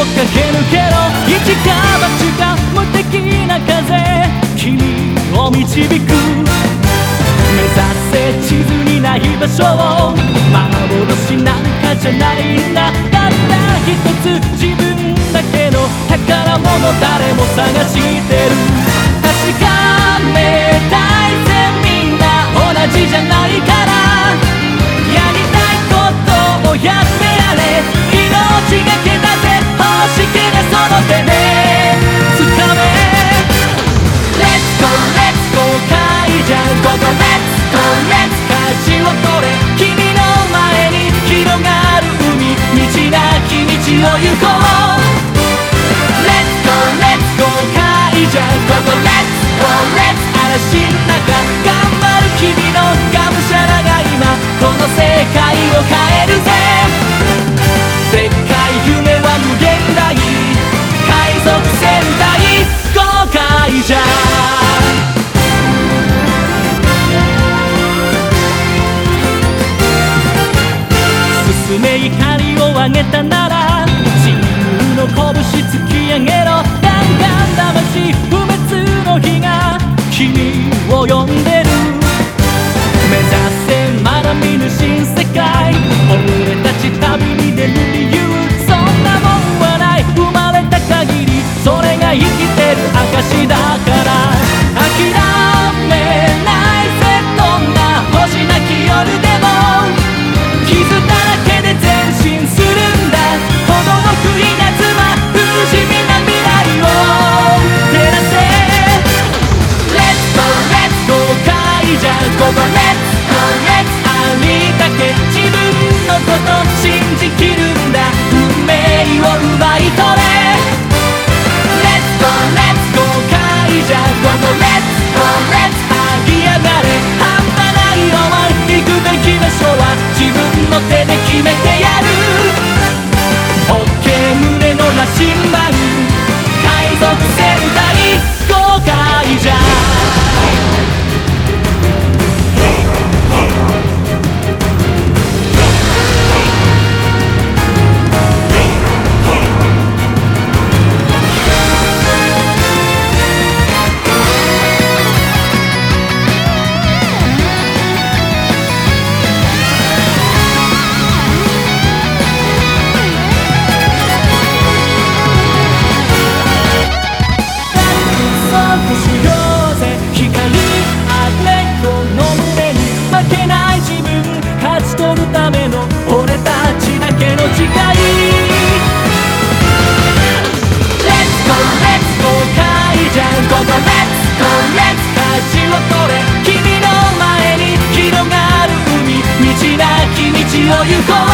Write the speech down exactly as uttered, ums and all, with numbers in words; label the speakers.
Speaker 1: 駆け抜けろ一か八か無敵な風君を導く目指せ地図にない場所を幻なんかじゃないんだたった一つ自分だけの宝物誰も探してる確かめたいぜみんな同じじゃないからやりたいことをやってやれ命がけだぜ欲しけりゃその手で掴め Let's go, let's go カイジャン Go go let's go, let's 舵を取れ君の前に広がる海道なき道を行こう Let's go, let's go カイジャン Go go let's go, let's 嵐の中頑張る君のがむしゃらが今この世界を変えるぜでっかい夢は無限大海賊船大航海じゃ進め怒りを上げたなら自由の拳突き上げろ弾丸魂不滅の火が君を呼んでる目指せまだ見ぬ新世界俺たち旅に出る理由そんなもんはない生まれた限りそれが生きてる証だから諦めないぜどんな星なき夜でも傷だらけで前進するんだほどのく稲妻不死身な未来を照らせ Let's go, let's go カイジャン Go go let's go, let's ありだけ自分のこと信じきるんだ運命を奪い取れ Let's go, let's go カイジャン Go go let's go, let's ありやがれ半端ない思い行くべき場所は自分の手で決めてやるオッケー胸の羅針盤海賊船大航海じゃ行こう